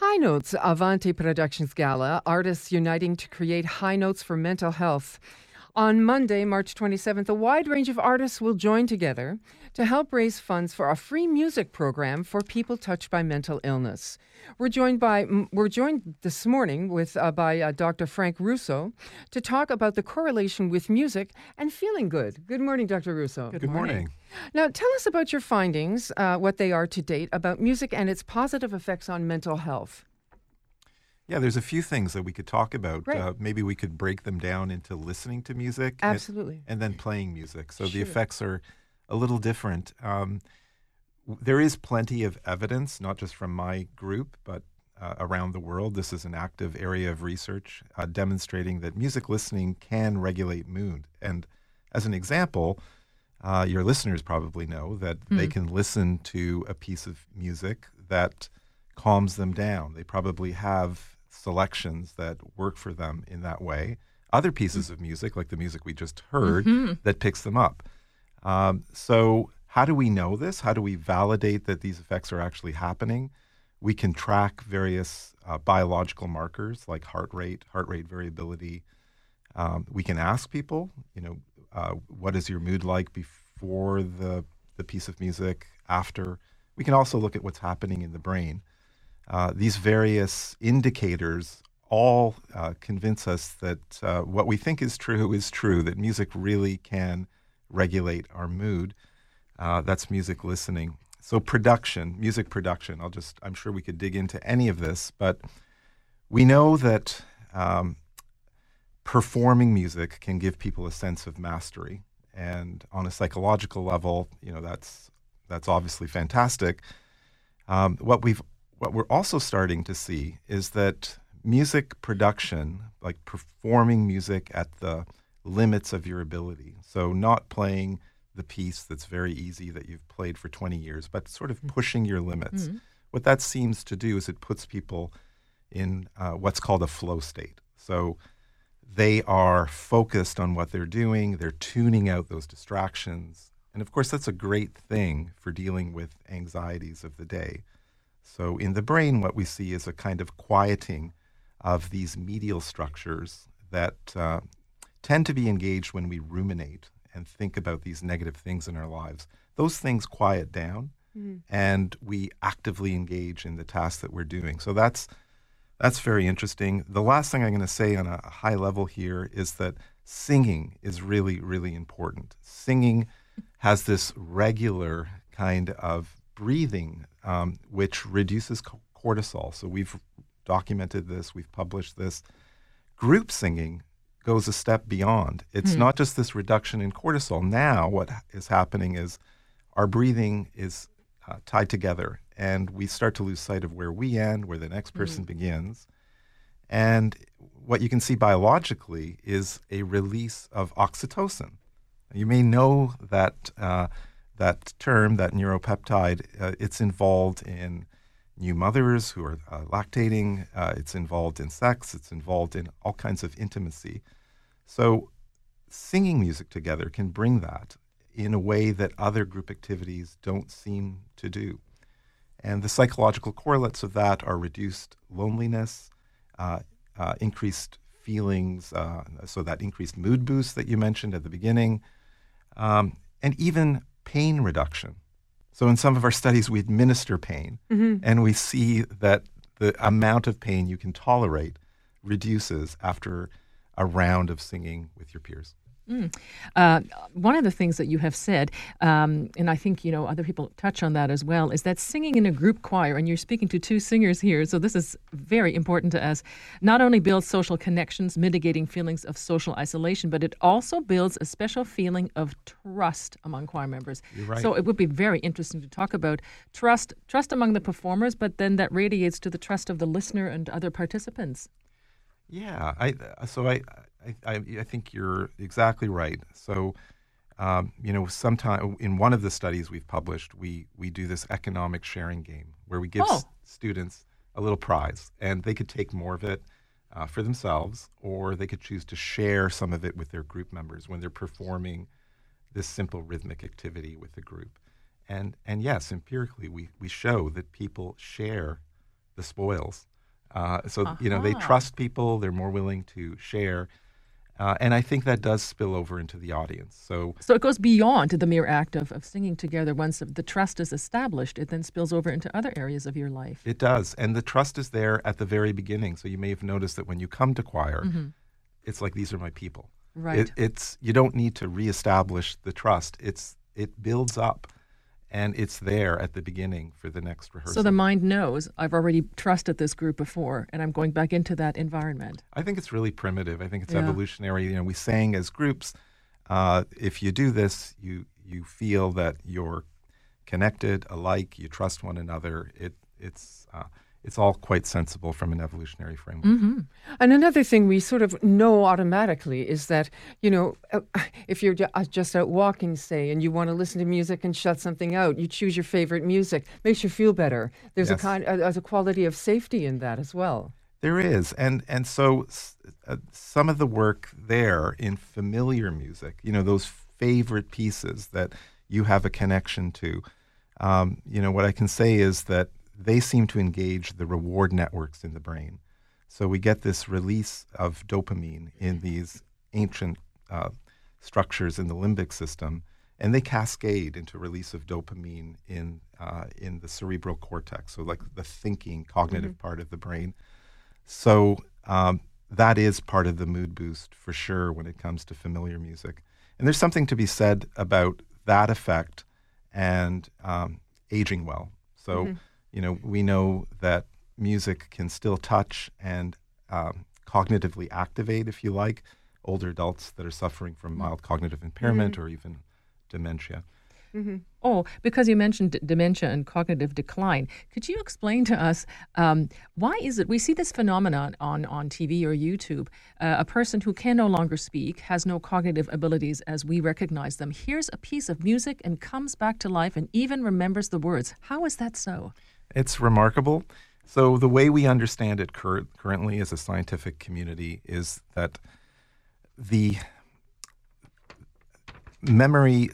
High Notes Avanti Productions Gala, artists uniting to create high notes for mental health. On Monday, March 27th, a wide range of artists will join together to help raise funds for a free music program for people touched by mental illness. We're joined this morning by Dr. Frank Russo to talk about the correlation with music and feeling good. Good morning, Dr. Russo. Good morning. Now, tell us about your findings, what they are to date, about music and its positive effects on mental health. Yeah, there's a few things that we could talk about. Right. Maybe we could break them down into listening to music Absolutely. and then playing music. So Sure. the effects are a little different. There is plenty of evidence, not just from my group, but around the world. This is an active area of research demonstrating that music listening can regulate mood. And as an example, your listeners probably know that they can listen to a piece of music that calms them down. They probably have selections that work for them in that way. Other pieces of music, like the music we just heard, that picks them up. So how do we know this? How do we validate that these effects are actually happening? We can track various biological markers like heart rate variability. We can ask people, what is your mood like before the piece of music, after? We can also look at what's happening in the brain. These various indicators all convince us that what we think is true, that music really can regulate our mood. That's music listening. So music production, I'm sure we could dig into any of this, but we know that performing music can give people a sense of mastery. And on a psychological level, that's obviously fantastic. What we're also starting to see is that music production, like performing music at the limits of your ability, so not playing the piece that's very easy that you've played for 20 years, but sort of pushing your limits. What that seems to do is it puts people in what's called a flow state. So they are focused on what they're doing, they're tuning out those distractions. And of course, that's a great thing for dealing with anxieties of the day. So in the brain, what we see is a kind of quieting of these medial structures that tend to be engaged when we ruminate and think about these negative things in our lives. Those things quiet down, and we actively engage in the task that we're doing. So that's very interesting. The last thing I'm going to say on a high level here is that singing is really, really important. Singing has this regular kind of breathing, which reduces cortisol. So we've documented this, we've published this. Group singing goes a step beyond. It's not just this reduction in cortisol. Now what is happening is our breathing is tied together, and we start to lose sight of where we end, where the next person begins. And what you can see biologically is a release of oxytocin. You may know that that term, that neuropeptide, it's involved in new mothers who are lactating. It's involved in sex. It's involved in all kinds of intimacy. So singing music together can bring that in a way that other group activities don't seem to do. And the psychological correlates of that are reduced loneliness, increased feelings, so that increased mood boost that you mentioned at the beginning, and even pain reduction. So in some of our studies, we administer pain, and we see that the amount of pain you can tolerate reduces after a round of singing with your peers. One of the things that you have said, and I think, other people touch on that as well, is that singing in a group choir, and you're speaking to two singers here, so this is very important to us, not only builds social connections, mitigating feelings of social isolation, but it also builds a special feeling of trust among choir members. You're right. So it would be very interesting to talk about trust among the performers, but then that radiates to the trust of the listener and other participants. Yeah, I think you're exactly right. So, sometime in one of the studies we've published, we do this economic sharing game where we give students a little prize, and they could take more of it for themselves, or they could choose to share some of it with their group members when they're performing this simple rhythmic activity with the group. And yes, empirically, we show that people share the spoils. They trust people. They're more willing to share. And I think that does spill over into the audience. So it goes beyond the mere act of singing together. Once the trust is established, it then spills over into other areas of your life. It does. And the trust is there at the very beginning. So you may have noticed that when you come to choir, it's like, these are my people. Right. You don't need to reestablish the trust. It builds up. And it's there at the beginning for the next rehearsal. So the mind knows, I've already trusted this group before, and I'm going back into that environment. I think it's really primitive. I think it's evolutionary. We sang as groups. If you do this, you feel that you're connected, alike, you trust one another. It's all quite sensible from an evolutionary framework. Mm-hmm. And another thing we sort of know automatically is that, if you're just out walking, say, and you want to listen to music and shut something out, you choose your favorite music. Makes you feel better. There's a quality of safety in that as well. There is. And so some of the work there in familiar music, those favorite pieces that you have a connection to, what I can say is that they seem to engage the reward networks in the brain. So we get this release of dopamine in these ancient structures in the limbic system, and they cascade into release of dopamine in the cerebral cortex, so like the thinking, cognitive part of the brain. So that is part of the mood boost for sure when it comes to familiar music. And there's something to be said about that effect and aging well. So we know that music can still touch and cognitively activate, if you like, older adults that are suffering from mild cognitive impairment or even dementia. Mm-hmm. Oh, because you mentioned dementia and cognitive decline, could you explain to us why is it we see this phenomenon on TV or YouTube? A person who can no longer speak, has no cognitive abilities as we recognize them, hears a piece of music and comes back to life and even remembers the words. How is that so? It's remarkable. So the way we understand it currently as a scientific community is that the memory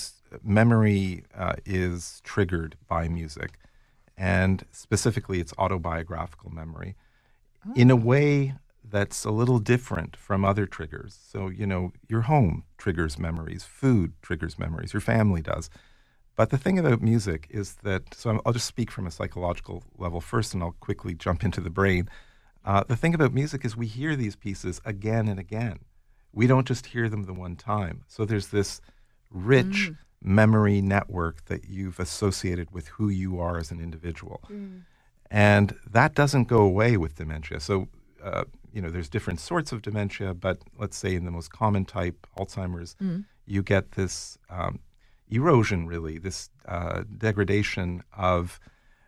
is triggered by music, and specifically it's autobiographical memory in a way that's a little different from other triggers. So, your home triggers memories, food triggers memories, your family does. But the thing about music is that, so I'll just speak from a psychological level first, and I'll quickly jump into the brain. The thing about music is we hear these pieces again and again. We don't just hear them the one time. So there's this rich memory network that you've associated with who you are as an individual. And that doesn't go away with dementia. So, there's different sorts of dementia, but let's say in the most common type, Alzheimer's, you get this erosion, really, this degradation of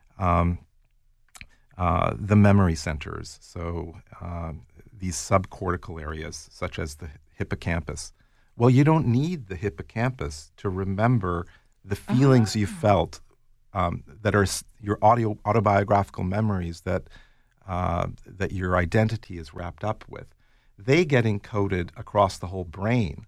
the memory centers. So these subcortical areas, such as the hippocampus. Well, you don't need the hippocampus to remember the feelings you felt that are your autobiographical memories that your identity is wrapped up with. They get encoded across the whole brain.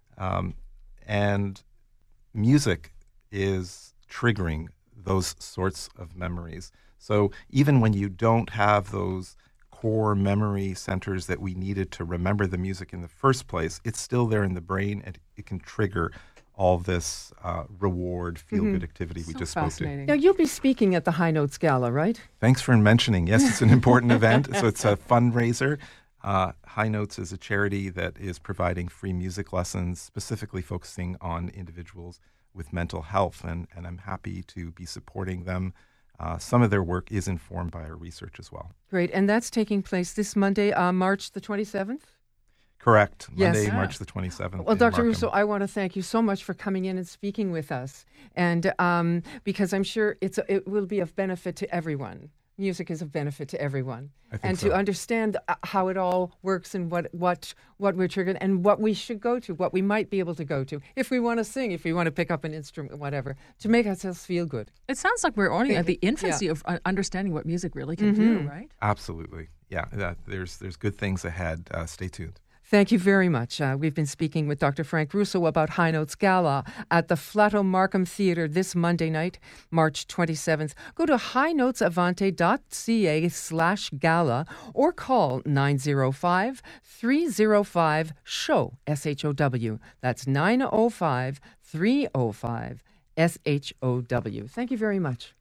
And music is triggering those sorts of memories. So even when you don't have those core memory centers that we needed to remember the music in the first place, it's still there in the brain, and it can trigger all this reward, feel-good activity we just spoke to. Now, you'll be speaking at the High Notes Gala, right? Thanks for mentioning. Yes, it's an important event. So it's a fundraiser. High Notes is a charity that is providing free music lessons, specifically focusing on individuals with mental health, and I'm happy to be supporting them. Some of their work is informed by our research as well. Great. And that's taking place this Monday, March the 27th? Correct. Yes. Monday, March the 27th. Well, Dr. Russo, I want to thank you so much for coming in and speaking with us. And because I'm sure it will be of benefit to everyone. Music is of benefit to everyone. And to understand how it all works and what we're triggered and what we should go to, what we might be able to go to, if we want to sing, if we want to pick up an instrument, whatever, to make ourselves feel good. It sounds like we're only at the infancy of understanding what music really can do, right? Absolutely. Yeah, there's good things ahead. Stay tuned. Thank you very much. We've been speaking with Dr. Frank Russo about High Notes Gala at the Flato Markham Theatre this Monday night, March 27th. Go to highnotesavante.ca/gala or call 905-305-SHOW, SHOW. That's 905-305-SHOW. Thank you very much.